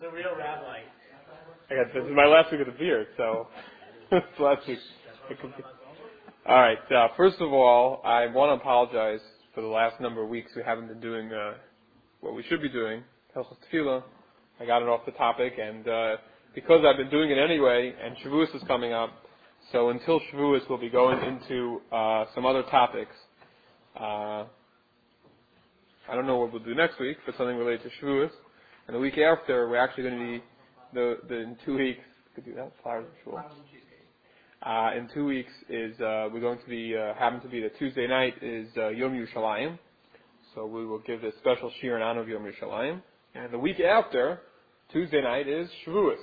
The real rabbi. This is my last week of the beard, so it's last week. All right. First of all, I want to apologize for the last number of weeks we haven't been doing what we should be doing, Hilchos Tefillah. I got it off the topic, and because I've been doing it anyway, and Shavuos is coming up, so until Shavuos we'll be going into some other topics. I don't know what we'll do next week, but something related to Shavuos. And the week after, we're actually going to be, in 2 weeks, could do that, flowers and shul. In 2 weeks is, we're going to be, happen to be the Tuesday night is Yom Yerushalayim. So we will give this special shir in honor of Yom Yerushalayim. And the week after, Tuesday night is Shavuos.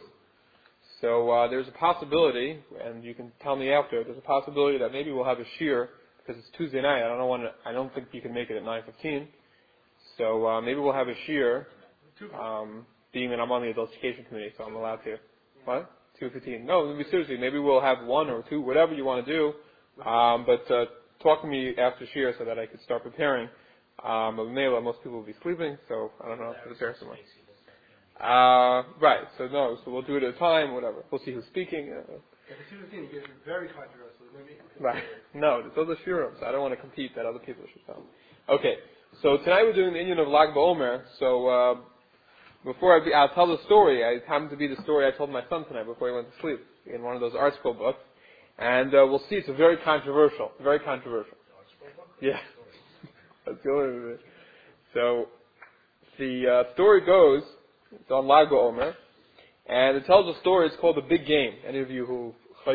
So there's a possibility, and you can tell me after, there's a possibility that maybe we'll have a shir, because it's Tuesday night, I don't think you can make it at 9:15. So maybe we'll have a shir, being that I'm on the adult education committee, so I'm allowed to. What? 2:15. No, seriously, maybe we'll have 1 or 2, whatever you want to do. But talk to me after shir so that I could start preparing. Most people will be sleeping, so I don't know how to prepare so much. Right, so we'll do it at a time, whatever. We'll see who's speaking. The 2:15 gets very controversial. Right. No, those are shirim, so I don't want to compete that other people should come. Okay, so tonight we're doing the Inyan of Lag BaOmer. So before I'll tell the story. It happened to be the story I told my son tonight before he went to sleep in one of those art school books. And we'll see, it's very controversial. Very controversial. Yeah. That's the only bit. So the story goes, it's on Lag BaOmer, and it tells a story, it's called The Big Game. Any of you who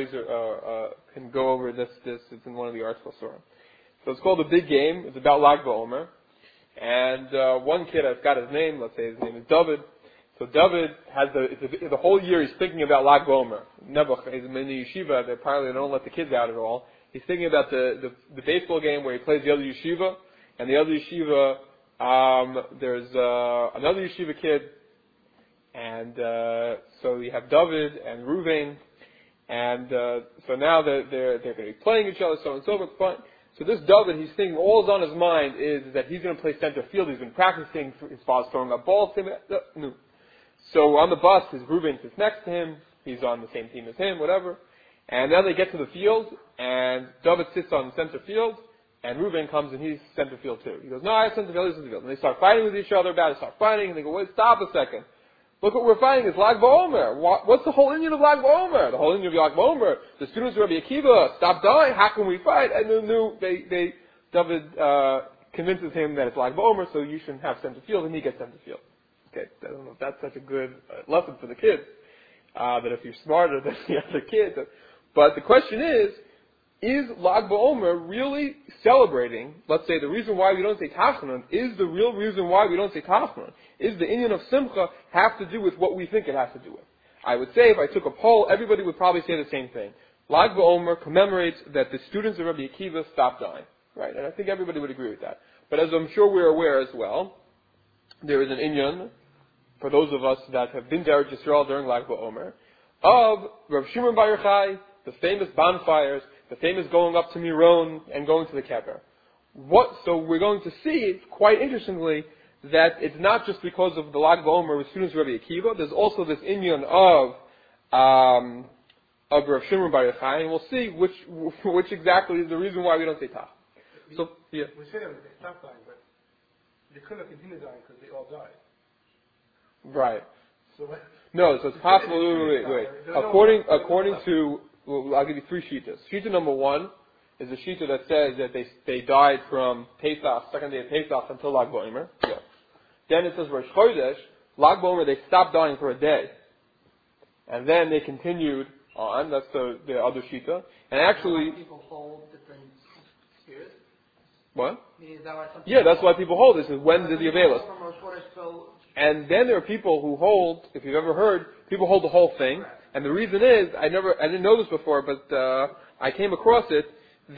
can go over this, it's in one of the art school stories. So it's called The Big Game, it's about Lag BaOmer. And one kid, I forgot his name, let's say his name is David. So David has the whole year he's thinking about Lag BaOmer. Nebuch, he's in the yeshiva, they don't let the kids out at all. He's thinking about the baseball game where he plays the other yeshiva, and the other yeshiva, there's another yeshiva kid, and so you have David and Reuven, and so now they're going to be playing each other, so on and so forth. So this David, he's thinking, all's on his mind is that he's going to play center field. He's been practicing, his father's throwing up balls to him. No. So on the bus, his Reuben sits next to him. He's on the same team as him, whatever. And then they get to the field, and David sits on center field, and Reuben comes and he's center field too. He goes, no, I have center field, he's center field. And they start fighting with each other about it, start fighting, and they go, wait, stop a second. Look what we're fighting, it's Lag BaOmer. What's the whole Inyan of Lag BaOmer? The whole Inyan of Lag BaOmer, the students of Rabbi Akiva, stop dying, how can we fight? And David convinces him that it's Lag BaOmer, so you shouldn't have center field, and he gets center field. Okay, I don't know if that's such a good lesson for the kids, that if you're smarter than the other kids. But the question is Lag BaOmer really celebrating, let's say the reason why we don't say Tachanun, is the real reason why we don't say Tachanun? Is the Inyan of Simcha have to do with what we think it has to do with? I would say if I took a poll, everybody would probably say the same thing. Lag BaOmer commemorates that the students of Rabbi Akiva stopped dying. Right? And I think everybody would agree with that. But as I'm sure we're aware as well, there is an Inyan, for those of us that have been to Eretz Yisrael during Lag BaOmer, of Rav Shimon Bar Yochai, the famous bonfires, the famous going up to Miron and going to the Kever. So we're going to see, quite interestingly, that it's not just because of the Lag BaOmer with students of Rabbi Akiva. There's also this Inyan of Rav Shimon Bar Yochai, and we'll see which exactly is the reason why we don't say Tach. So yeah, we say that they stopped dying, but they couldn't have continued dying because they all died. Right. So it's possible. Wait. According to, I'll give you 3 shitas. Shita number 1 is a shita that says that they died from Pesach, second day of Pesach, until Lag BaOmer. Yeah. Then it says Rosh Chodesh, Lag BaOmer, they stopped dying for a day. And then they continued on. That's the other shita. And actually, people hold different spheres. What? Is that why that's why people hold this. Is when did the Avelis? And then there are people who hold, if you've ever heard, people hold the whole thing. And the reason is, I didn't know this before, but I came across it.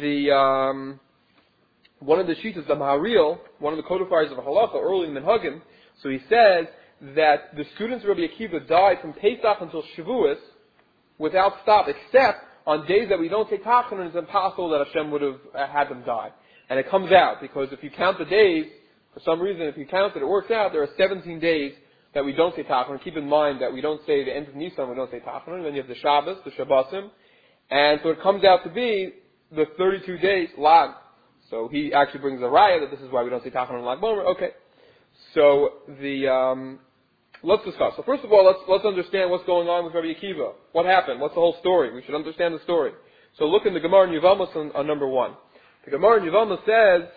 One of the shitas, the Maharil, one of the codifiers of Halacha, early in Minhagim, so he says that the students of Rabbi Akiva died from Pesach until Shavuos without stop, except on days that we don't take Tachanun, it's impossible that Hashem would have had them die. And it comes out, because if you count the days, for some reason, if you count it, it works out, there are 17 days that we don't say Tachanun. Keep in mind that we don't say the end of Nisan, we don't say Tachanun. Then you have the Shabbos, the Shabbosim. And so it comes out to be the 32 days, Lag. So he actually brings a raya that this is why we don't say Tachanun Lag Bomer. Okay. So let's discuss. So first of all, let's understand what's going on with Rabbi Akiva. What happened? What's the whole story? We should understand the story. So look in the Gemara in Yevamos on number 1. The Gemara in Yevamos says,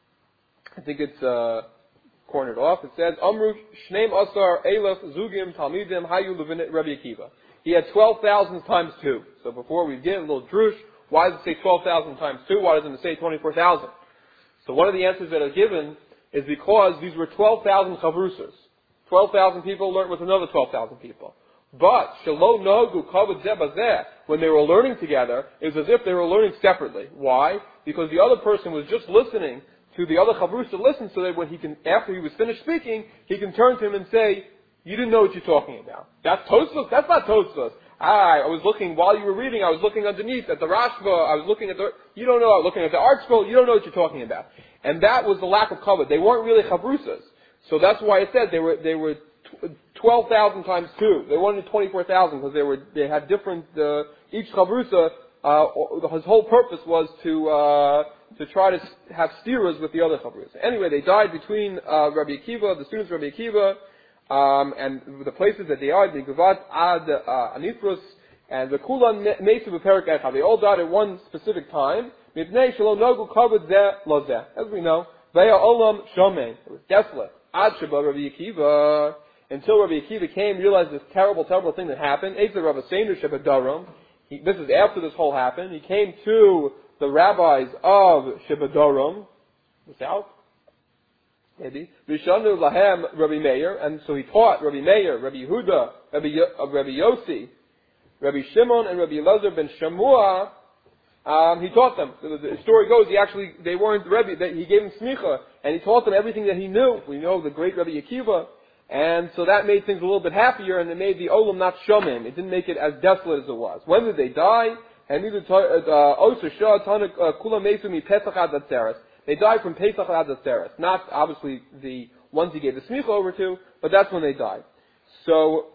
I think it's cornered off. It says, Amru Shneim Asar Elef Zugim Talmidim Hayu Levinit Rabbi Akiva. He had 12,000 times 2. So before we get a little drush, why does it say 12,000 times 2? Why doesn't it say 24,000? So one of the answers that are given is because these were 12,000 chavrusas. 12,000 people learned with another 12,000 people. But, Shelo Nogu Kavod Zeh Bazeh, when they were learning together, it was as if they were learning separately. Why? Because the other person was just listening to the other chavrusa to listen, so that when he can, after he was finished speaking, he can turn to him and say, you didn't know what you're talking about. That's Tosfos? That's not Tosfos. I was looking, while you were reading, I was looking underneath at the Rashba, I was looking at you don't know, I was looking at the art scroll, you don't know what you're talking about. And that was the lack of kavod. They weren't really chavrusas. So that's why it said they were 12,000 times 2. They wanted 24,000 because they had different, each chavrusa, his whole purpose was to try to have steerers with the other chavrusa. Anyway, they died between Rabbi Akiva, the students of Rabbi Akiva, and the places that they died, the Guvat Ad Anifrus, and the Kulan Mesu B'Perik Echad. They all died at one specific time. Mipnei Shalom Nogu Kavod Zeh Lo Zeh. As we know, Veya Olam Shomein. It was desolate. Ad Sheba Rabbi Akiva. Until Rabbi Akiva came, realized this terrible, terrible thing that happened. Eitzah Rabbi Seinu Sheba Darum. This is after this whole happened. He came to the rabbis of Sheba Darum, the south. Maybe. Rishanu Lahem Rabbi Meir, and so he taught Rabbi Meir, Rabbi Yehuda, Rabbi Yossi, Rabbi Shimon, and Rabbi Elazar ben Shamua. He taught them. The story goes, they weren't Rebbe, he gave them smicha, and he taught them everything that he knew. We know the great Rabbi Akiva, and so that made things a little bit happier, and it made the olam not shomim. It didn't make it as desolate as it was. When did they die? They died from Pesach ad Atzeres. Not obviously the ones he gave the smicha over to, but that's when they died. So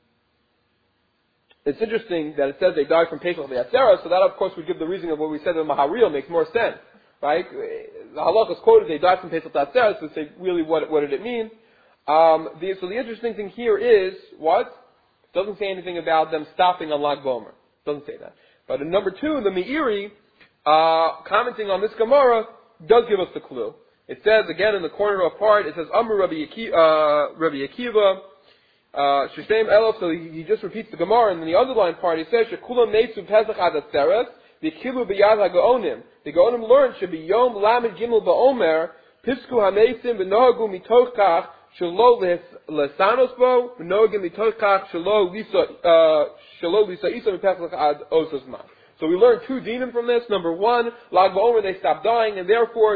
it's interesting that it says they died from Pesach ad Atzeres, so that of course would give the reason of what we said in Maharil makes more sense. Right? The halakha is quoted, they died from Pesach ad Atzeres, so say really what did it mean? So the interesting thing here is, what? It doesn't say anything about them stopping on Lag Bomer. It doesn't say that. But in number 2, the Meiri, commenting on this Gemara, does give us the clue. It says, again, in the corner of part, it says, Amr Rabbi Akiva, Sheshem Elof, so he just repeats the Gemara, and in the underlying part, he says, Shekulam Neitzu Pesach Ad Atzeres, V'kilu B'yad HaGaonim. The Gaonim learned, should be Yom Lamed Gimel Ba'omer, Pisku HaMeisim V'nohagu Mitoch Kach, Shelo Lesanos Bo, V'nohagu Mitoch Kach, Shelo Lisa Isa Pesach Ad Ososman. So we learn 2 dinim from this. Number 1, Lag BaOmer, they stop dying, and therefore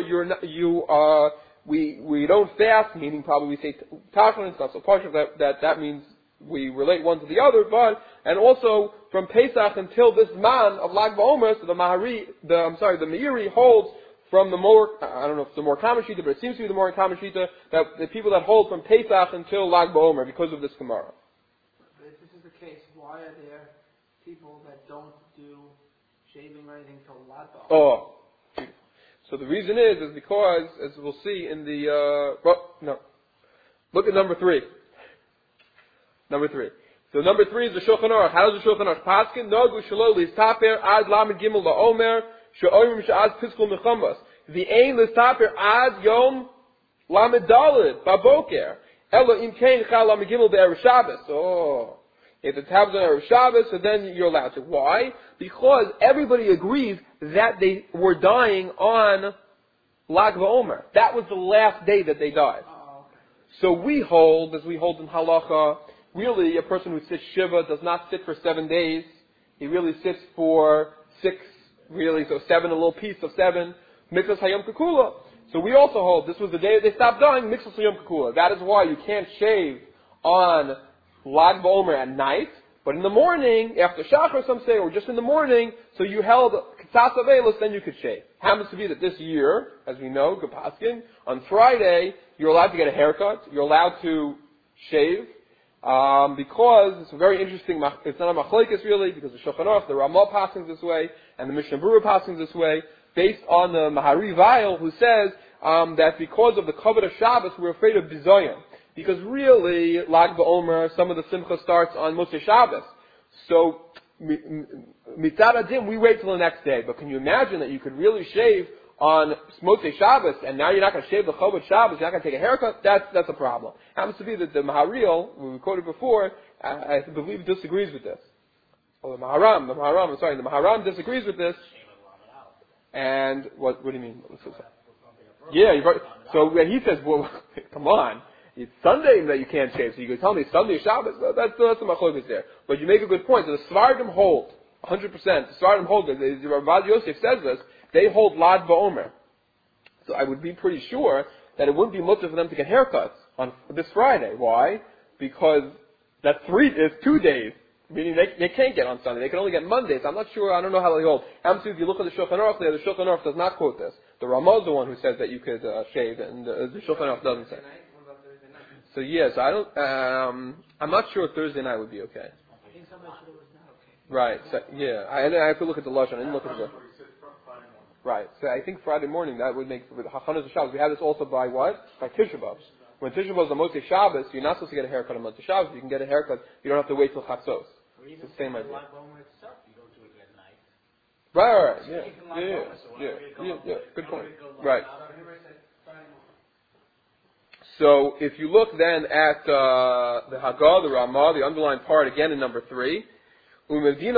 we don't fast, meaning probably we say Tachanun, it's not so partial that means we relate one to the other, and also from Pesach until this man of Lag BaOmer, so the Meiri holds from the more, I don't know if it's the more common shita, but it seems to be the more common shita, that the people that hold from Pesach until Lag BaOmer because of this Gemara. But if this is the case, why are there people that don't do shaving or anything till Lag BaOmer? Oh, beautiful. So the reason is because, as we'll see in the, look at number 3. Number 3. So number 3 is the Shulchan Aruch. How does the Shulchan Aruch paskin? Nogu shelo listaper ad lamed gimel la'omer she'orim she'az piskul mechamas. The ain listaper ad yom lamed dalid baboker. Elo im kein chal lamed gimel be'erev Shabbos. Oh. If it happens on Erev Shabbos, so then you're allowed to. Why? Because everybody agrees that they were dying on Lag BaOmer. That was the last day that they died. Oh, okay. So we hold, as we hold in Halacha, really a person who sits Shiva does not sit for 7 days. He really sits for 6, really, so 7, a little piece of 7, Mitzvahs Hayom Kekula. So we also hold, this was the day that they stopped dying, Mitzvahs Hayom Kekula. That is why you can't shave on Lag BaOmer at night, but in the morning, after Shachar, some say, or just in the morning, so you held Ketzas Avelos, then you could shave. Happens to be that this year, as we know, Gepaskin, on Friday, you're allowed to get a haircut, you're allowed to shave, because it's a very interesting, it's not a machlokes really, because the Shulchan Aruch, the Ramah passes this way, and the Mishnah Berurah passes this way, based on the Mahari Vayil, who says that because of the Kavod of Shabbos, we're afraid of Bizoyim. Because really, Lag BaOmer, some of the Simcha starts on Motzei Shabbos. So, Mitzad Adim, we wait till the next day. But can you imagine that you could really shave on Motzei Shabbos, and now you're not going to shave the Kavod Shabbos, you're not going to take a haircut? That's a problem. Happens to be that the Maharil, we quoted before, I believe disagrees with this. Or the Maharam disagrees with this. And what do you mean? Yeah, so when he says, well, come on, it's Sunday that you can't shave, so you can tell me Sunday Shabbos. That's the machlokes there. But you make a good point. So the Svardim hold 100%. The Svardim hold this. The Rav Yosef says this. They hold Lag BaOmer. So I would be pretty sure that it wouldn't be mutter for them to get haircuts on this Friday. Why? Because that's 2 days. Meaning they can't get on Sunday. They can only get Mondays. I'm not sure. I don't know how they hold. If you look at the Shulchan Aruch there, the Shulchan Aruch does not quote this. The Ramah is the one who says that you could shave, and the Shulchan Aruch doesn't say. So yes, I don't. I'm not sure Thursday night would be okay. I think somebody said it was not okay. Right. So, yeah. I have to look at the Lashon. I didn't look at the. Right. So I think Friday morning that would make with Hachanas of Shabbos. We have this also by what? By Tisha B'Av. When Tisha B'Av is the Motzei Shabbos, you're not supposed to get a haircut on Motzei Shabbos. You can get a haircut. You don't have to wait till Chatzos. It's the same idea. Right. Yeah. Good point. Right. So if you look then at the Haggah, the Ramah, the underlined part again in number 3, we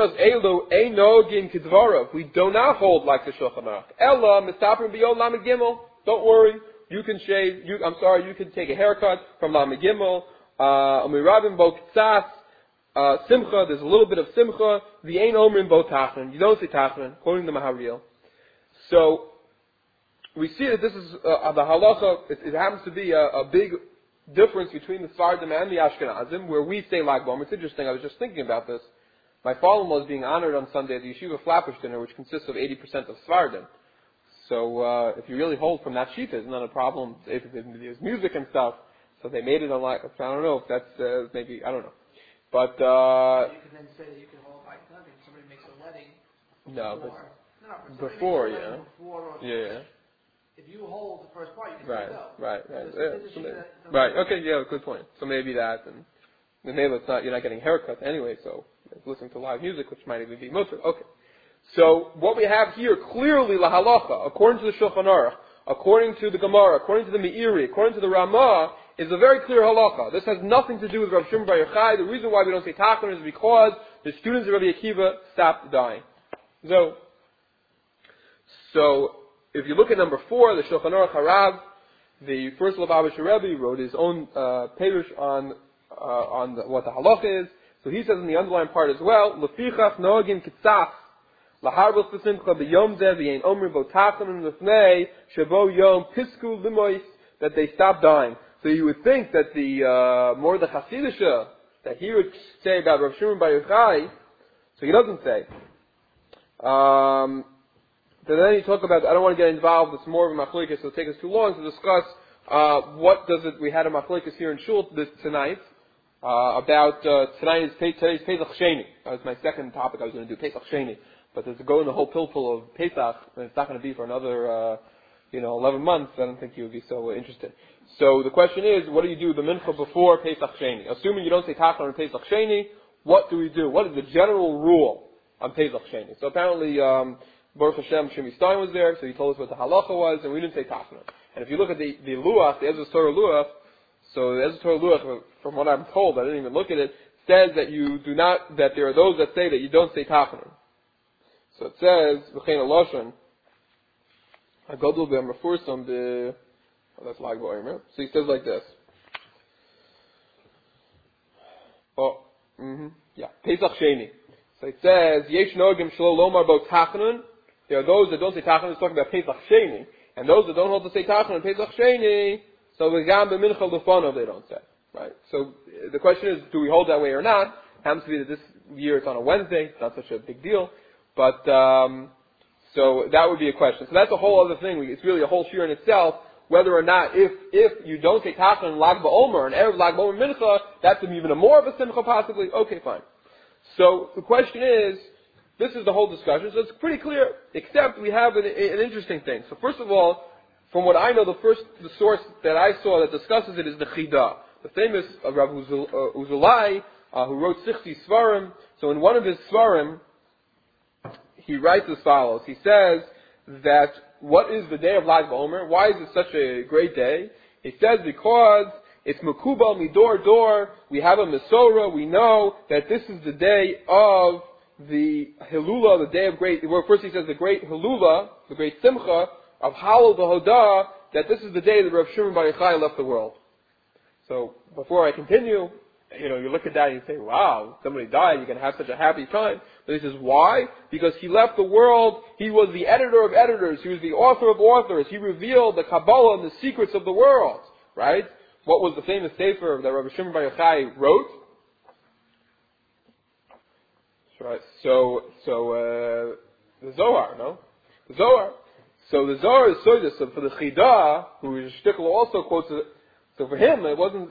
do not hold like the Shulchan Aruch. Ella mistaper b'yom lamed gimel. Don't worry, you can shave. You can take a haircut from lamed gimel. Umirabim bo ktsas simcha. There's a little bit of simcha. The ein omrim bo tachrin. You don't say tachrin, quoting the Maharil. So we see that this is the halacha. It happens to be a big difference between the Sfardim and the Ashkenazim, where we say Lag BaOmer. It's interesting. I was just thinking about this. My father-in-law is being honored on Sunday at the Yeshiva Flatbush dinner, which consists of 80% of Sfardim. So if you really hold from that sheet, it's not a problem. If there's music and stuff, so they made it a lot. I don't know if that's maybe, I don't know. But you can then say that you can hold like nothing. Somebody makes a wedding. Before, yeah. Yeah. If you hold the first part, you can right, say no. Right. Right. Okay. Yeah. Good point. So maybe that, and maybe it's not. You're not getting haircuts anyway. So listening to live music, which might even be most of it. Okay. So what we have here clearly la halacha, according to the Shulchan Aruch, according to the Gemara, according to the Meiri, according to the Ramah, is a very clear halacha. This has nothing to do with Rav Shimon Bar Yochai. The reason why we don't say tachon is because the students of Rabbi Akiva stopped dying. So if you look at number 4, the Shulchan Aruch Harav, the first Lubavitcher Rebbe wrote his own perush on what the halacha is. So he says in the underlying part as well, Lefichach noagim kitzaf laharbos v'simcha b'yom zeh v'yein omri bo tachon l'fnei shebo yom pisku limois, that they stop dying. So you would think that the more the Hasidisha that he would say about Rav Shimon Bar Yochai, so he doesn't say. Then you talk about, I don't want to get involved, it's more of a machlokes, so it'll take us too long to discuss we had a machlokes here in Shul tonight, about today's Pesach Sheni. That was my second topic I was going to do, Pesach Sheni. But to go in the whole pilpul of Pesach, and it's not going to be for another 11 months, I don't think you would be so interested. So the question is, what do you do the mincha before Pesach Sheni? Assuming you don't say tachon on Pesach Sheni, what do we do? What is the general rule on Pesach Sheni? So apparently, Baruch Hashem, Shimi Stein was there, so he told us what the halacha was, and we didn't say tachon. And if you look at the Luach, the Ezra Torah Luach, so the Ezra Torah Luach, from what I'm told, I didn't even look at it, says that you do not, that there are those that say that you don't say tachon. So it says, V'chein Aloshan, Agadol B'Amrafursam B'Amrafursam, that's Lag BaOmer. So he says like this. Pesach Sheni. So it says, Yesh Nogim Shlo Lomar Bo Tachanun. There are those that don't say Tachanun, it's talking about Pesach Sheni. And those that don't hold to say Tachanun, Pesach Sheni, so the Gam B'Mincha L'Fonov they don't say. Right? So the question is, do we hold that way or not? It happens to be that this year it's on a Wednesday, it's not such a big deal. But, so that would be a question. So that's a whole other thing. It's really a whole shir in itself. whether or not if you don't take Tachanun and Lag BaOmer and Erev Lag BaOmer Mincha, that's even a more of a Simcha possibly. Okay, fine. So the question is, this is the whole discussion, so it's pretty clear, except we have an interesting thing. So first of all, from what I know, the source that I saw that discusses it is the Chida, the famous Rav Uzulai, who wrote 60 Svarim. So in one of his Svarim, he writes as follows. He says that what is the day of Lag BaOmer? Why is it such a great day? He says because it's Mekubal Midor Dor. We have a Mesorah. We know that this is the day of the Hilula, the day of great. Well, first he says the great Hilula, the great Simcha of Halal B'Hodah, that this is the day that Rav Shimon Bar Yochai left the world. So before I continue, you look at that and you say, wow, somebody died, you can have such a happy time. But he says, why? Because he left the world, he was the editor of editors, he was the author of authors, he revealed the Kabbalah and the secrets of the world, right? What was the famous sefer that Rabbi Shimon Bar Yochai wrote? Right. So the Zohar, no? The Zohar. So the Zohar is Soidus. So for the Chida, who is Shtickle also quotes it. So for him, it wasn't,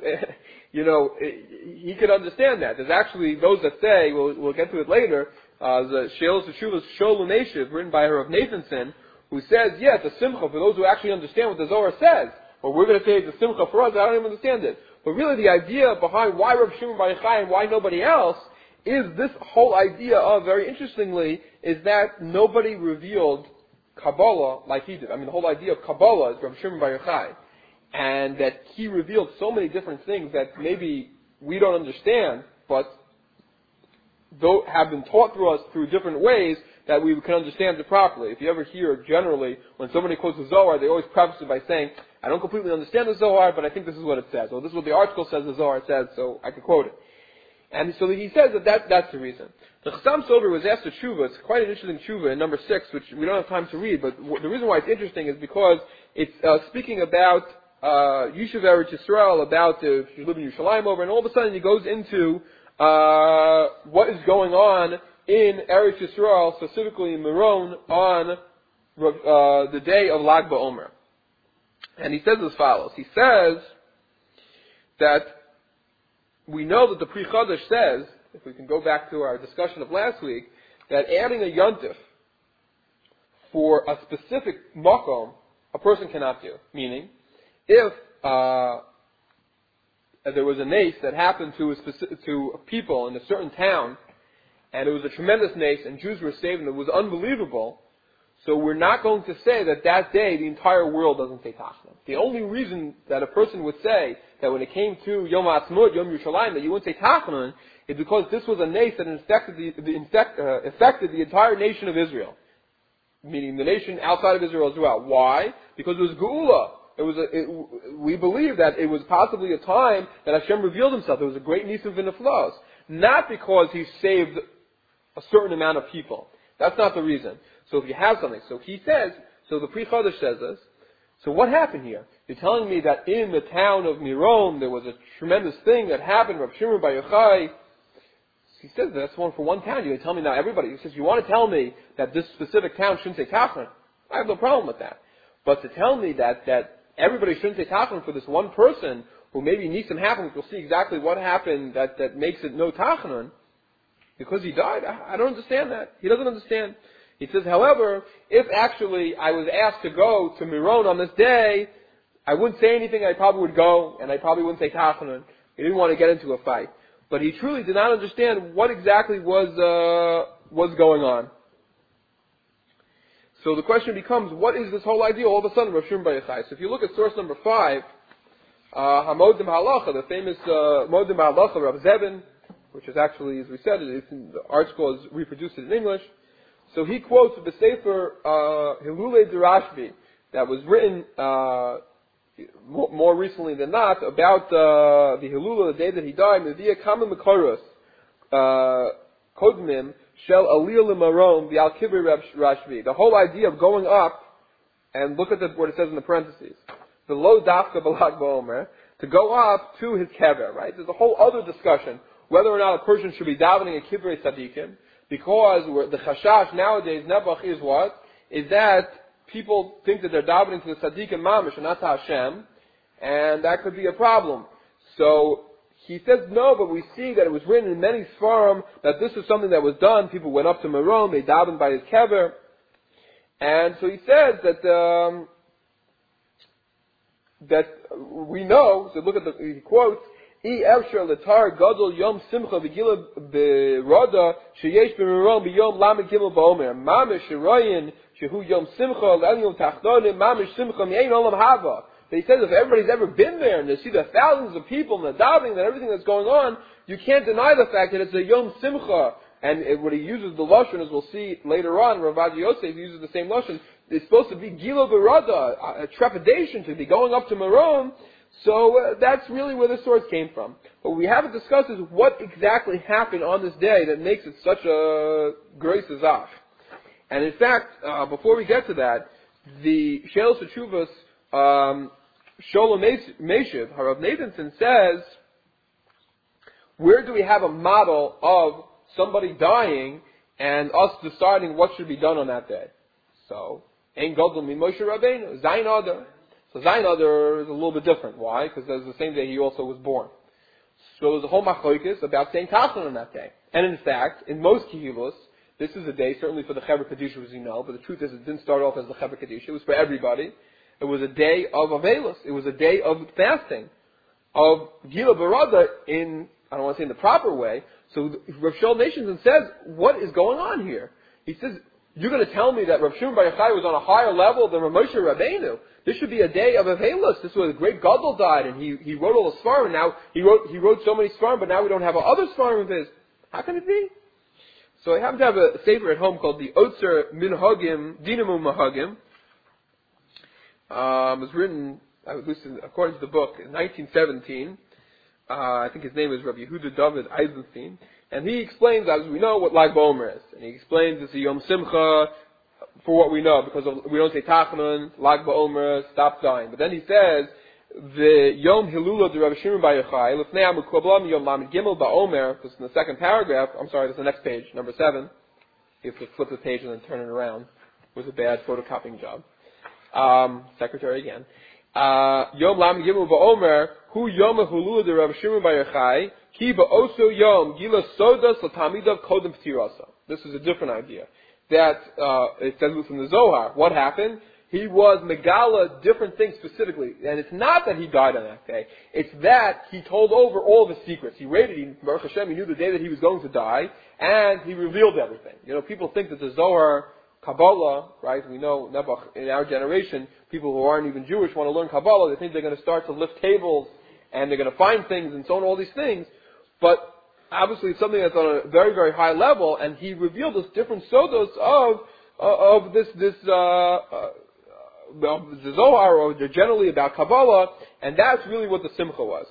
he could understand that. There's actually those that say, we'll get to it later, the She'elos Teshuvos Shol U'Neshiv, written by Rav Nathanson, who says, yeah, it's a Simcha for those who actually understand what the Zohar says. Or we're going to say it's a Simcha for us, I don't even understand it. But really the idea behind why Rav Shimon Bar Yochai and why nobody else is this whole idea of, very interestingly, is that nobody revealed Kabbalah like he did. I mean, the whole idea of Kabbalah is Rav Shimon Bar Yochai. And that he revealed so many different things that maybe we don't understand, but have been taught through us through different ways that we can understand it properly. If you ever hear generally, when somebody quotes the Zohar, they always preface it by saying, I don't completely understand the Zohar, but I think this is what it says. Or this is what the article says the Zohar says, so I can quote it. And so he says that's the reason. The Chassam Sofer was asked a tshuva. It's quite an interesting tshuva in number 6, which we don't have time to read, but the reason why it's interesting is because it's speaking about Yishuv Eretz Yisrael, about if you live in Yerushalayim over, and all of a sudden he goes into what is going on in Eretz Yisrael, specifically in Meron, on the day of Lag BaOmer. And he says as follows. He says that we know that the Pri Chadash says, if we can go back to our discussion of last week, that adding a yontif for a specific makom, a person cannot do. Meaning, if there was a nace that happened to people in a certain town, and it was a tremendous nace, and Jews were saved, and it was unbelievable, so we're not going to say that day the entire world doesn't say Tachanun. The only reason that a person would say that when it came to Yom HaAtzmaut, Yom Yerushalayim, that you wouldn't say Tachanun, is because this was a nace that affected the entire nation of Israel. Meaning the nation outside of Israel as well. Why? Because it was Geula. We believe that it was possibly a time that Hashem revealed himself. It was a great Nisim V'Neflos. Not because he saved a certain amount of people. That's not the reason. So if you have something, so he says, so the Pri Chadash says this, so what happened here? You're telling me that in the town of Meron there was a tremendous thing that happened, Rav Shimon Bar Yochai. He says that's one for one town. You tell me now everybody. He says, you want to tell me that this specific town shouldn't say Tachanun? I have no problem with that. But to tell me that everybody shouldn't say Tachanun for this one person who maybe needs some happen, we'll see exactly what happened that makes it no Tachanun, because he died, I don't understand that. He doesn't understand. He says, however, if actually I was asked to go to Meron on this day, I wouldn't say anything, I probably would go, and I probably wouldn't say Tachanun. He didn't want to get into a fight. But he truly did not understand what exactly was going on. So the question becomes, what is this whole idea all of a sudden, Rav Shimon Bar Yochai? So if you look at source number 5, Hamodim Halacha, the famous Modim Halacha, Rav Zevin, which is actually, as we said, the article is reproduced in English. So he quotes the Sefer Hilulei D'Rashbi that was written more recently than not about the Hilula, the day that he died. Meviya Kama Mekoros Kodmim Shel Aliyah L'Maron V'Al Kibri Rashbi. The whole idea of going up, and look at what it says in the parentheses. The Lo Dafka B'Lag BaOmer, to go up to his kever, right? There's a whole other discussion whether or not a person should be davening a kivrei tzaddikim, because the chashash nowadays, Nebuch, is what? Is that people think that they're davening to the Tzaddik and Mamish and not to Hashem, and that could be a problem. So he says no, but we see that it was written in many Sfarim that this is something that was done. People went up to Meron, they davened by his kever, and so he says that we know. So look at he quotes. He letar gadol yom simcha v'gila b'rada sheyesh b'meron b'yom lamed gimel ba'omer mamish sheroyin shehu yom simcha l'elyon tachtonim mamish simcha mi'ein olam hava. He says if everybody's ever been there and they see the thousands of people and the davening and everything that's going on, you can't deny the fact that it's a yom simcha. And what he uses the lashon, as we'll see later on, Rav Ovadia Yosef uses the same lashon. It's supposed to be gilo b'rada, a trepidation to be going up to Meron. So that's really where the source came from. But what we haven't discussed is what exactly happened on this day that makes it such a grace azaf. And in fact, before we get to that, the Shelos HaTshuvos Sholem Meshiv, Harav Nathanson says, where do we have a model of somebody dying and us deciding what should be done on that day? So, Ein Gadol Mi Moshe Rabbeinu, Zayin Adar. So Zayin Adar is a little bit different. Why? Because that's the same day he also was born. So there's a whole machlokes about saying Tachanun on that day. And in fact, in most Kehilos, this is a day, certainly for the Chaver Kadisha, as you know, but the truth is it didn't start off as the Chaver Kadisha. It was for everybody. It was a day of Avelos. It was a day of fasting, of Gila Barada in, I don't want to say in the proper way. So Rav Shaul Nationson says, what is going on here? He says, you're going to tell me that Rav Shimon Bar Yochai was on a higher level than Rav Moshe Rabbeinu. This should be a day of Avelos. This was a great Gadol died, and he wrote all the Sfarim, and now he wrote so many Sfarim, but now we don't have other Sfarim of his. How can it be? So I happen to have a sefer at home called the Otzer Minhagim, Dinamu Mahagim. It was written, at least according to the book, in 1917. I think his name is Rabbi Yehuda David Eisenstein. And he explains, as we know, what Lag BaOmer is. And he explains it's a Yom Simcha for what we know, because we don't say Tachanun, Lag BaOmer, stop dying. But then he says, the Yom Hilula de Rabbi Shimon Bar Yochai, Lefnei HaMukablam Yom Lamed Gimel BaOmer, this is in the second paragraph, I'm sorry, this is the next page, number 7. You have to flip the page and then turn it around. It was a bad photocopying job. Secretary again. Yom Lamed Gimel BaOmer, Hu Yom Hilula de Rabbi Shimon Bar Yochai, Ki Ba'oso Yom Gila Sodas L'Tamidav Kodem P'tirasa. This is a different idea. That, it says this in the Zohar. What happened? He was Megala different things specifically. And it's not that he died on that day. It's that he told over all of his secrets. He rated, Baruch Hashem, he knew the day that he was going to die, and he revealed everything. You know, people think that the Zohar, Kabbalah, right, we know, Nebuch, in our generation, people who aren't even Jewish want to learn Kabbalah, they think they're going to start to lift tables, and they're going to find things, and so on, all these things. But obviously it's something that's on a very, very high level, and he revealed us different sodos of the Zohar, or generally about Kabbalah, and that's really what the Simcha was.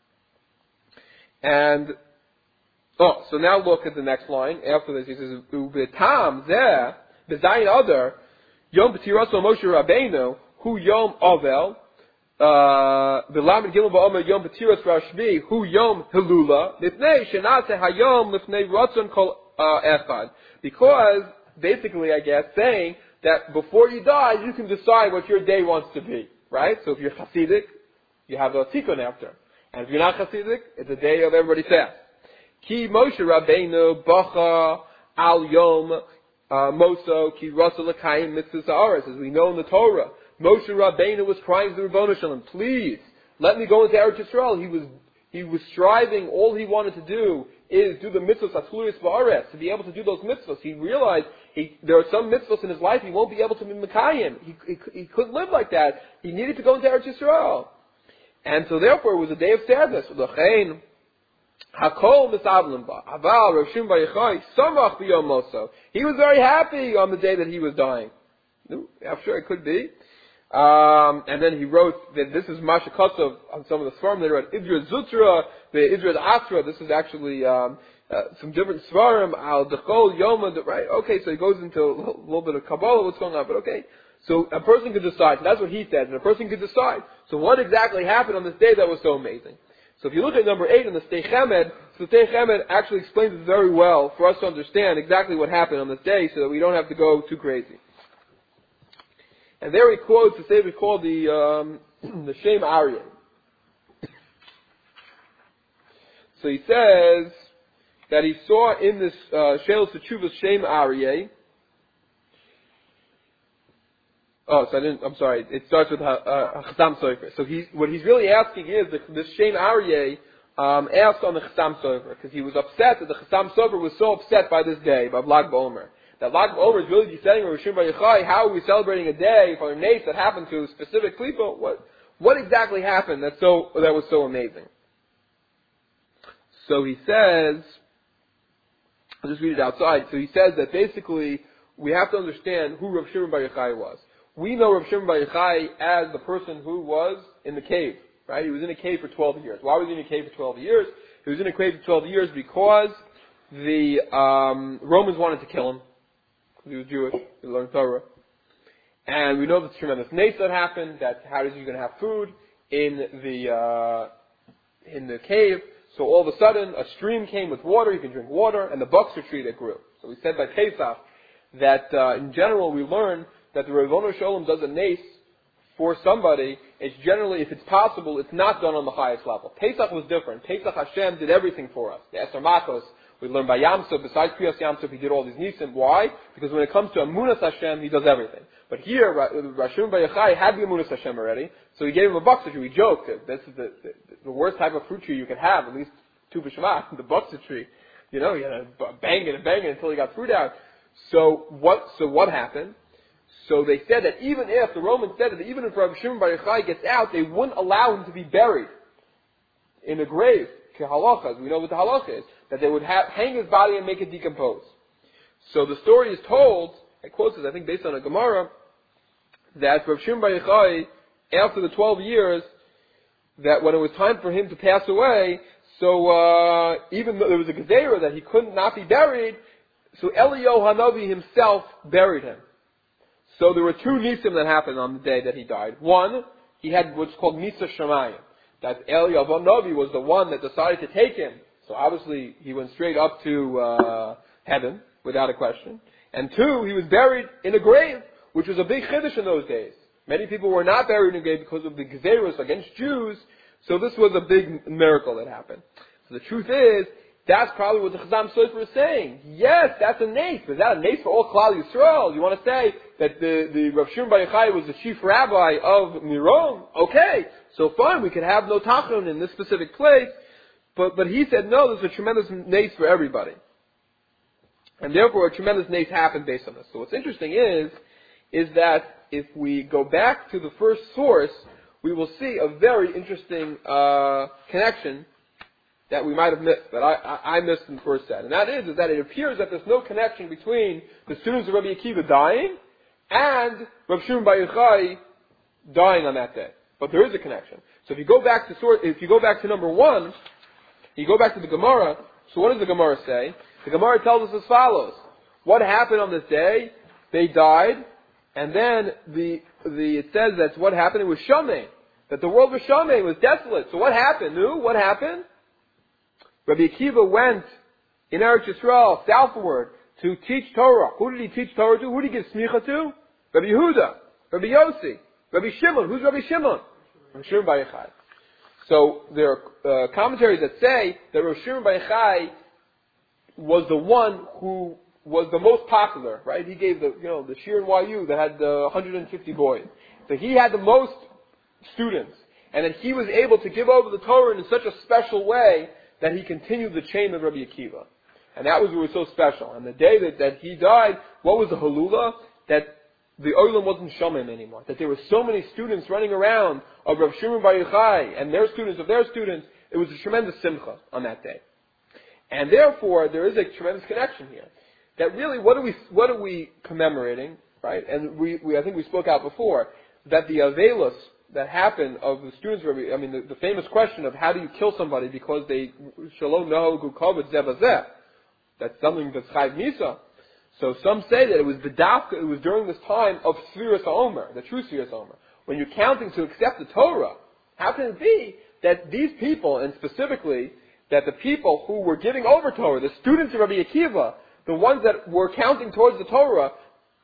And, so now look at the next line. After this, he says, Ubetam zeh, b'zayin adar, Yom B'tiraso Moshe Rabbeinu, Hu Yom Avel, V'lamed Gimel BaOmer Yom B'tiras Rashbi, Hu Yom Hilula, Lifnei Shenase Hayom Lifnei Ratzon Kol Echad. Because, basically, I guess, saying that before you die, you can decide what your day wants to be, right? So if you're Hasidic, you have a tikkun after. And if you're not Hasidic, it's a day of everybody fast. Ki Moshe Rabbeinu Bacha Al Yom Moso Ki Rasa L'Kayim Mitzvahs Haaretz. As we know in the Torah, Moshe Rabbeinu was crying to the Rebbeinu Shalom, please, let me go into Eretz Yisrael. He was striving, all he wanted to do is do the mitzvahs Atluris Ba'aretz, to be able to do those mitzvahs. He realized there are some mitzvahs in his life he won't be able to be Mekayim. He couldn't live like that. He needed to go into Eretz Yisrael. And so therefore it was a day of sadness. He was very happy on the day that he was dying. I'm sure it could be. And then he wrote that this is Masha Kosov on some of the Svarim. They wrote Idra Zutra, the Idra Atra. This is actually some different Svarim. Al Dechol Yoma. Right? Okay, so he goes into a little bit of Kabbalah. What's going on? But okay, so a person could decide. So that's what he said, and a person could decide. So what exactly happened on this day that was so amazing? So if you look at number 8 in the Shtei Chemed, so Shtei Chemed actually explains it very well for us to understand exactly what happened on this day, so that we don't have to go too crazy. And there he quotes the Sefer called the Shem Aryeh. So he says that he saw in this Shelos Teshuvos Shem Aryeh. Oh, so I'm sorry. It starts with Chassam Sofer. So what he's really asking is this Shem Aryeh asked on the Chassam Sofer because he was upset that the Chassam Sofer was so upset by this day, by Lag BaOmer. That Lag BaOmer is really descending Rosh Hashanah Bar Yochai. How are we celebrating a day for a nace that happened to a specific klipa? What exactly happened that was so amazing? So he says, I'll just read it outside. So he says that basically we have to understand who Rav Shimon Bar Yochai was. We know Rav Shimon Bar Yochai as the person who was in the cave, right? He was in a cave for 12 years. Why was he in a cave for 12 years? He was in a cave for 12 years because the Romans wanted to kill him. Because he was Jewish. He learned Torah. And we know the tremendous nace that happened, that how is he going to have food in the cave. So all of a sudden, a stream came with water, he can drink water, and the buxer tree that grew. So we said by Pesach that in general we learn that the Ribono Shel Olam does a nace for somebody. It's generally, if it's possible, it's not done on the highest level. Pesach was different. Pesach Hashem did everything for us. The Eser Makos, we learned by Yam Suf, besides Kriyas Yam Suf, he did all these nisim. Why? Because when it comes to Amunas Hashem, he does everything. But here, Rav Shimon Bar Yochai had the Amunas Hashem already, so he gave him a buxer tree. We joked that this is the worst type of fruit tree you could have, at least Tu B'Shvat, the buxer tree. You know, you had to bang it until he got fruit out. So what happened? So they said that even if, the Romans said that even if Rav Shimon Bar Yochai gets out, they wouldn't allow him to be buried in a grave, kehalachas. We know what the halacha is, that they would hang his body and make it decompose. So the story is told, I quote this, I think based on a Gemara, that Rav Shimon Bar Yochai, after the 12 years, that when it was time for him to pass away, so even though there was a gezerah that he couldn't not be buried, so Eliyahu Hanavi himself buried him. So there were two nisim that happened on the day that he died. One, he had what's called Misa Shamayim. That Eliyahu Hanavi was the one that decided to take him. So obviously he went straight up to heaven, without a question. And two, he was buried in a grave, which was a big chiddush in those days. Many people were not buried in a grave because of the gezerahs against Jews. So this was a big miracle that happened. So the truth is, that's probably what the Chassam Sofer is saying. Yes, that's a nace. Is that a nace for all Klal Yisrael? You want to say that the Rav Shimon Bar Yochai was the chief rabbi of Miron? Okay, so fine, we can have no tachon in this specific place. But he said, no, there's a tremendous nace for everybody. And therefore, a tremendous nace happened based on this. So what's interesting is that if we go back to the first source, we will see a very interesting connection that we might have missed, that I missed in the first set. And that is that it appears that there's no connection between the students of Rabbi Akiva dying and Rav Shimon Bar Yochai dying on that day. But there is a connection. So if you go back to number one, you go back to the Gemara, so what does the Gemara say? The Gemara tells us as follows. What happened on this day? They died, and then it says that's what happened. It was Shameh. That the world was Shameh, it was desolate. So what happened? What happened? Rabbi Akiva went in Eretz Yisrael southward to teach Torah. Who did he teach Torah to? Who did he give smicha to? Rabbi Yehuda, Rabbi Yossi, Rabbi Shimon. Who's Rabbi Shimon? Rabbi Shimon Bar Yochai. So there are commentaries that say that Rabbi Shimon Bar Yochai was the one who was the most popular, right? He gave the Shir in YU that had 150 boys. So he had the most students. And that he was able to give over the Torah in such a special way that he continued the chain of Rabbi Akiva. And that was what was so special. And the day that he died, what was the halula? That the Olam wasn't Shamim anymore. That there were so many students running around of Rav Shimon Bar Yochai and their students of their students. It was a tremendous simcha on that day. And therefore, there is a tremendous connection here. That really, what are we commemorating, right? And I think we spoke out before, that the Avelos that happened of the students, the famous question of how do you kill somebody because they, Shalom Nahogu Kovod Zebazeh, that's something that's Chayv Misa. So some say that it was during this time of Sfiras HaOmer, the true Sfiras HaOmer. When you're counting to accept the Torah, how can it be that these people, and specifically, that the people who were giving over Torah, the students of Rabbi Akiva, the ones that were counting towards the Torah,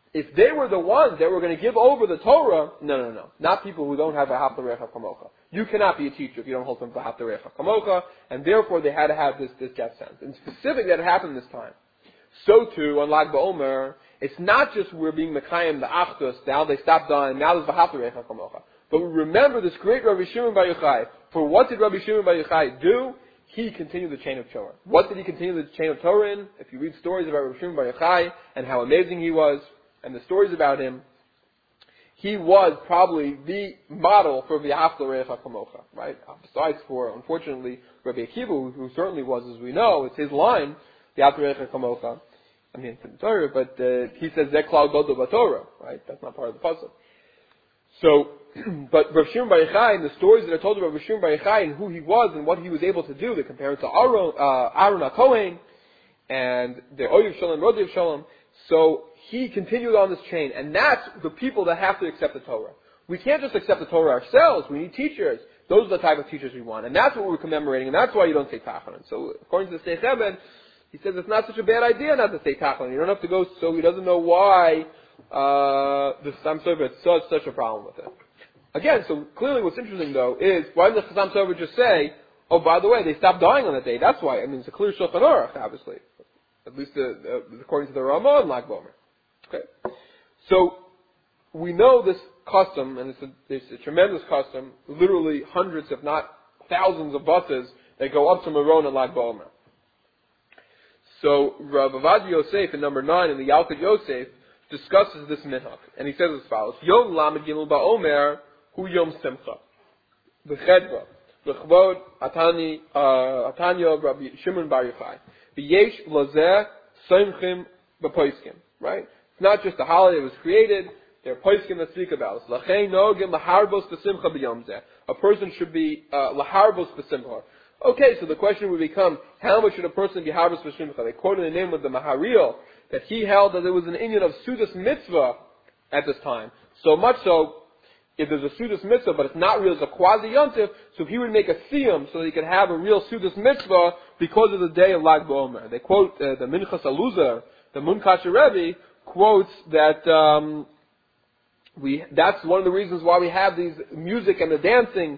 if they were the ones that were going to give over the Torah, no. Not people who don't have a Hafta Recha Kamocha. You cannot be a teacher if you don't hold them for Hafta Recha Kamocha, and therefore they had to have this death sentence. And specific that happened this time. So too, on Lag BaOmer, it's not just we're being Mekayim, the Achdus, now they stopped dying, now there's the Hafta Recha Kamocha. But remember this great Rabbi Shimon Bar Yochai. For what did Rabbi Shimon Bar Yochai do? He continued the chain of Torah. What did he continue the chain of Torah in? If you read stories about Rabbi Shimon Bar Yochai and how amazing he was, and the stories about him, he was probably the model for V'Ahavta Recha Kamocha, right? Besides for, unfortunately, Rabbi Akiva, who certainly was, as we know, it's his line, V'Ahavta Recha Kamocha. I mean, it's in the Torah, but he says, Zeh Klal Gadol B'Torah, right? That's not part of the puzzle. So, but Rav Shimon Bar Yochai, and the stories that are told about Rav Shimon Bar Yochai and who he was and what he was able to do, they compare it to Aaron HaKohen, and the Oyev Shalom, Rodiv Shalom. So, he continued on this chain, and that's the people that have to accept the Torah. We can't just accept the Torah ourselves. We need teachers. Those are the type of teachers we want, and that's what we're commemorating, and that's why you don't say Tachanan. So, according to the Seich Eben, he says it's not such a bad idea not to say Tachanan. You don't have to go. So he doesn't know why the Chassam Sofer had such a problem with it. Again, so clearly, what's interesting though is why didn't the Chassam Sofer just say, "Oh, by the way, they stopped dying on that day"? That's why. I mean, it's a clear Shulchan Aruch, obviously, at least according to the Ramah and Lag BaOmer. Okay, so we know this custom, and it's a tremendous custom. Literally hundreds, if not thousands, of buses that go up to Meron and Lag BaOmer. So Rav Avad Yosef in number 9 in the Yalkut Yosef discusses this minhag, and he says as follows: Yom Lamed Gimel BaOmer Hu Yom Simcha B'Chedva L'Chvod Atanya Rabbi Shimon Bar Yochai V'Yesh Lozeh Soimchim B'Poiskim. Right? It's not just a holiday that was created. There are Poiskim that speak about it. L'Chein Nogim L'Harbos B'Simcha B'Yom Zeh. A person should be L'Harbos B'Simcha. Okay, so the question would become, how much should a person be Harbos B'Simcha? They quoted the name of the Maharil, that he held that there was an inyan of Sudas Mitzvah at this time. So much so, if there's a Sudas Mitzvah, but it's not real, it's a quasi-yontif, so he would make a siyum so that he could have a real Sudas Mitzvah because of the day of Lag BaOmer. They quote the Minchas Aluzar, the Munkasher Rebbe, quotes that that's one of the reasons why we have these music and the dancing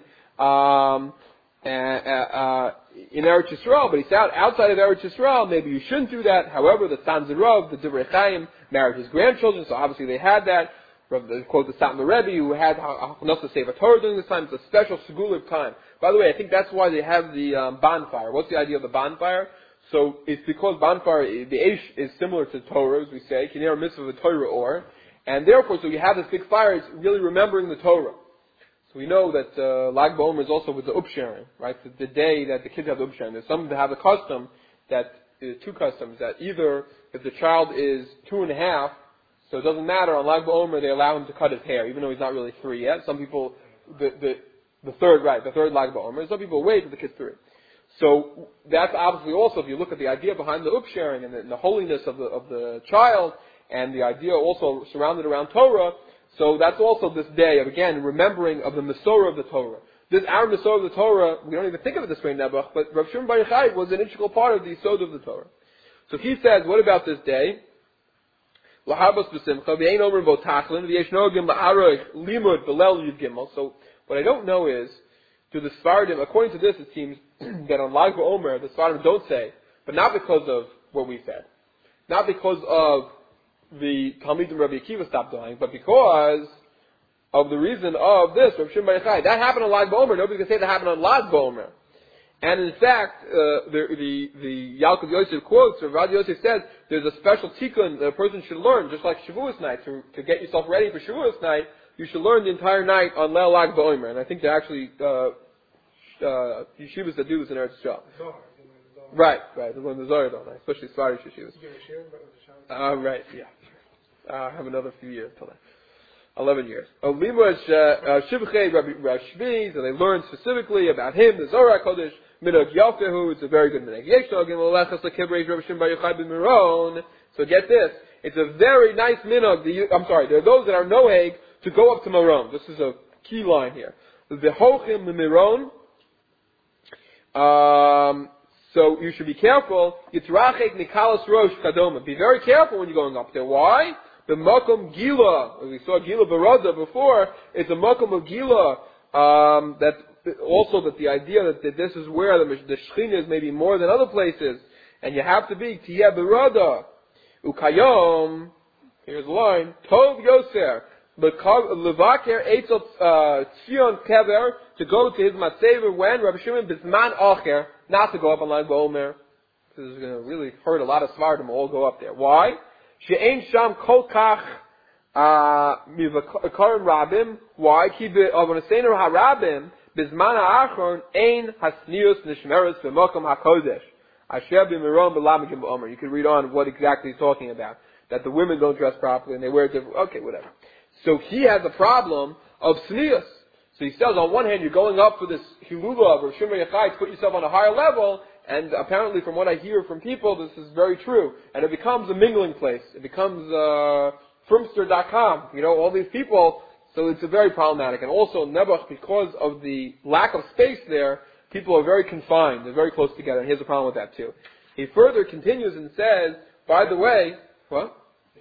in Eretz Yisrael, but he said outside of Eretz Yisrael, maybe you shouldn't do that. However, the Tanzirov, the Divrei Chaim, married his grandchildren, so obviously they had that. They quote the Satmar Rebbe, who had enough to save a Torah during this time. It's a special Seguliv time. By the way, I think that's why they have the bonfire. What's the idea of the bonfire? So it's because bonfire, the Eish is similar to Torah, as we say, Kinei Mitzvah of Torah or, and therefore, so you have this big fire, it's really remembering the Torah. So we know that Lag BaOmer is also with the upsharing, right? The day that the kids have the upsharing. There's some that have a custom that, two customs, that either if the child is 2.5, so it doesn't matter, on Lag BaOmer they allow him to cut his hair, even though he's not really 3 yet. Some people, the third Lag BaOmer, some people wait till the kid's 3. So that's obviously also, if you look at the idea behind the upsharing and the holiness of the child, and the idea also surrounded around Torah, so that's also this day of, again, remembering of the Mesorah of the Torah. This, our Mesorah of the Torah, we don't even think of it this way in Nebuch, but Rav Shimon Bar Yochai was an integral part of the Yesod of the Torah. So he says, what about this day? L'harbos b'simcha, v'ein omer bo tachlin, v'yesh nogim la'aroich limud v'lel yud gimel. So what I don't know is, do the Sfardim, according to this it seems that on Lag BaOmer, the Sfardim don't say, but not because of what we said. Not because of the Talmidim Rabbi Akiva stopped dying, but because of the reason of this, Rav Shimon Bar Yochai. That happened on Lag BaOmer. Nobody can say that happened on Lag BaOmer. And in fact, the Yalkut Yosef quotes, or Rav Yosef says, there's a special tikkun that a person should learn, just like Shavuos night, to get yourself ready for Shavuos night. You should learn the entire night on Leil Lag BaOmer. And I think there are actually yeshivas that do this in Eretz Yisrael. Right. They learn the Zohar, don't they? Especially Sfari yeshivas. Right, yeah. I have another few years till then. 11 years. Lima Shivchei Rabbi Shvi, so they learn specifically about him, the Zohar HaKodesh, Minhag Yafehu, it's a very good minhag. Yeshnogim Olechas LeKibrei Rabbi Shimon Bar Yochai b'Meron. So get this, it's a very nice minhag. There are those that are noheg to go up to Meron. This is a key line here. V'hochim l'Meron. So you should be careful. Yitrachek Nikalas Rosh Kadoma. Be very careful when you're going up there. Why? the Makom Gila, as we saw Gila Barada before, it's a Makom of Gila, that also that the idea that this is where the Shechina is maybe more than other places, and you have to be Tiyeh Barada. Ukayom, here's a line, Tov Yoser, Levaker Eitzel Tzion Kever, to go to his Matzever when Rabbi Shimon Bisman Acher, not to go up on Lag BaOmer. This is going to really hurt a lot of Svardim all go up there. Why? She'ein sham kol kach mivakarim rabim. Why? Ki be'avonaseinu harabim bizman ha'achron ein hasnius nishmeres b'mokom hakodesh. Asher b'miron b'lamigim b'omer. You can read on what exactly he's talking about. That the women don't dress properly and they wear different. Okay, whatever. So he has a problem of snius. So he says, on one hand, you're going up for this hilula of Rav Shimon Yochai to put yourself on a higher level. And apparently, from what I hear from people, this is very true. And it becomes a mingling place. It becomes Frumster.com. You know, all these people. So it's a very problematic. And also, Nebuch, because of the lack of space there, people are very confined. They're very close together. And he has a problem with that too. He further continues and says, by the way, what?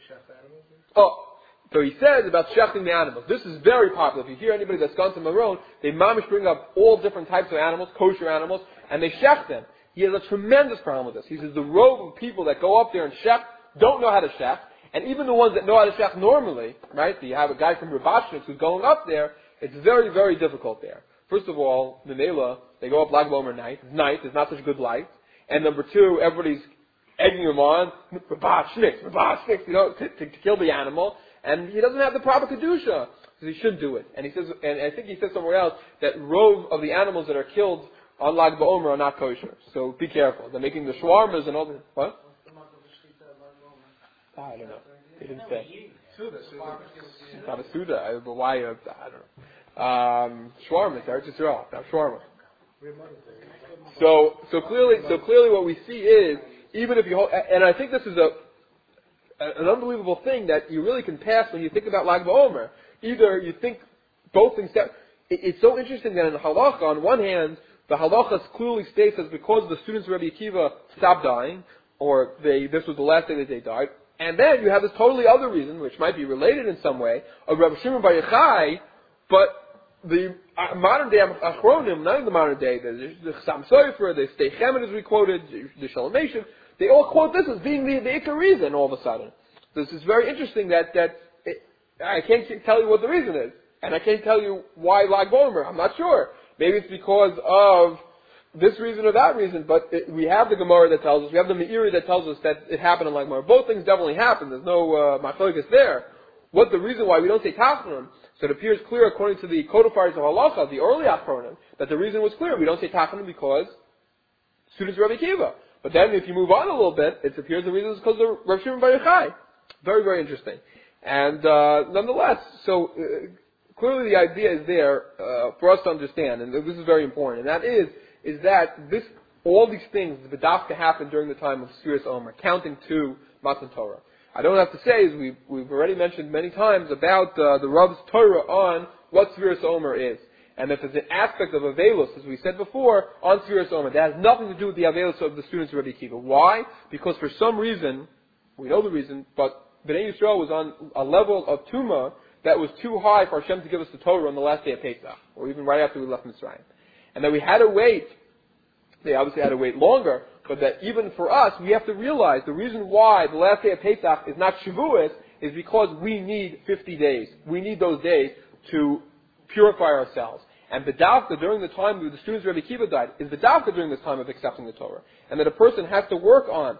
So he says about shechting the animals. This is very popular. If you hear anybody that's gone to Maron, they mamish bring up all different types of animals, kosher animals, and they shech them. He has a tremendous problem with this. He says the row of people that go up there and shech don't know how to shech, and even the ones that know how to shech normally, right? So you have a guy from Rubashnik who's going up there. It's very, very difficult there. First of all, the Mela, they go up Lag BaOmer night. It's night. There's not such good light. And number two, everybody's egging him on, Rubashnik, you know, to kill the animal. And he doesn't have the proper kedusha, so he shouldn't do it. And he says, and I think he says somewhere else that rove of the animals that are killed on Lag BaOmer are not kosher. So be careful. They're making the shawarmas and all the what? I don't know. They didn't say. It's not a suda, but why? I don't know. Shawarmas, Eretz Yisrael, not shawarma. So clearly, what we see is even if you hold, and I think this is an unbelievable thing that you really can pass when you think about Lag BaOmer. Either you think both things. It's so interesting that in the halacha, on one hand, the halacha clearly states that because the students of Rabbi Akiva stopped dying, or this was the last day that they died, and then you have this totally other reason, which might be related in some way, of Rabbi Shimon Bar Yochai, but the modern day Achronim, not in the modern day, the Chassam Sofer, the Stei Chemin as we quoted, the Shalom Nation, they all quote this as being the Ikar reason all of a sudden. This is very interesting that I can't tell you what the reason is. And I can't tell you why Lag BaOmer. I'm not sure. Maybe it's because of this reason or that reason, but we have the Gemara that tells us, we have the Meiri that tells us that it happened in Lag BaOmer. Both things definitely happened. There's no machlokes there. What the reason why we don't say Tachnonim? So it appears clear according to the codifiers of Halacha, the early Achronim, that the reason was clear. We don't say Tachnonim because students of Rabbi Akiva. But then if you move on a little bit, it appears the reason is because of Rav Shimon Bar Yochai. Very, very interesting. And nonetheless, so clearly the idea is there for us to understand, and this is very important, and that is that all these things, the B'dafka happened during the time of Sfiras Omer, counting to Matan Torah. I don't have to say, as we've already mentioned many times, about the Rav's Torah on what Sfiras Omer is. And that there's an aspect of Avelus, as we said before, on Sfiras Omer, that has nothing to do with the Avelus of the students of Rabbi Akiva. Why? Because for some reason, we know the reason, but Bnei Yisrael was on a level of Tumah that was too high for Hashem to give us the Torah on the last day of Pesach, or even right after we left Mitzrayim. And that we had to wait, they obviously had to wait longer, but that even for us, we have to realize the reason why the last day of Pesach is not Shavuos is because we need 50 days. We need those days to purify ourselves. And B'davka, during the time the students of Rabbi Akiva died, is B'davka during this time of accepting the Torah. And that a person has to work on.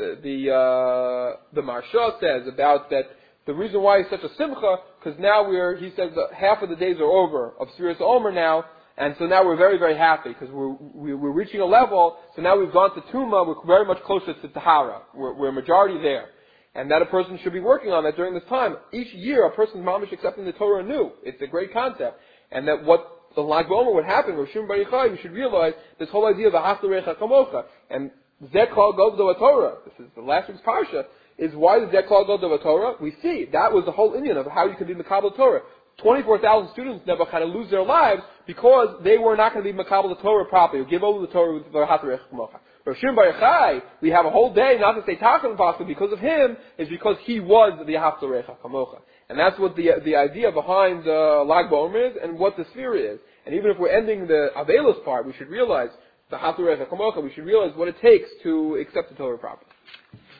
The Marsha says about that the reason why it's such a simcha, because now he says that half of the days are over of Sfiras Omer now, and so now we're very, very happy, because we're reaching a level, so now we've gone to Tumah, we're very much closer to Tahara. We're a majority there. And that a person should be working on that during this time. Each year, a person's mamish accepting the Torah anew. It's a great concept. And that what the Lag BaOmer would happen, Rav Shimon Bar Yochai, we should realize this whole idea of V'ahavta l'recha kamocha. And Zeh Klal Govdo Torah, this is the last week's parsha, is why the Zeh Klal Govdo Torah? We see, that was the whole Indian of how you can be Makabel Torah. 24,000 students never kind of lose their lives because they were not going to be Makabel the Torah properly, or give over the Torah with V'ahavta l'recha kamocha. Rav Shimon Bar Yochai, we have a whole day not to say Tachanun Pasuk because of him, is because he was the V'ahavta L'Recha Kamocha. And that's what the idea behind Lag BaOmer is, and what the sphere is. And even if we're ending the Avelos part, we should realize the V'ahavta L'Recha Kamocha, we should realize what it takes to accept the Torah properly.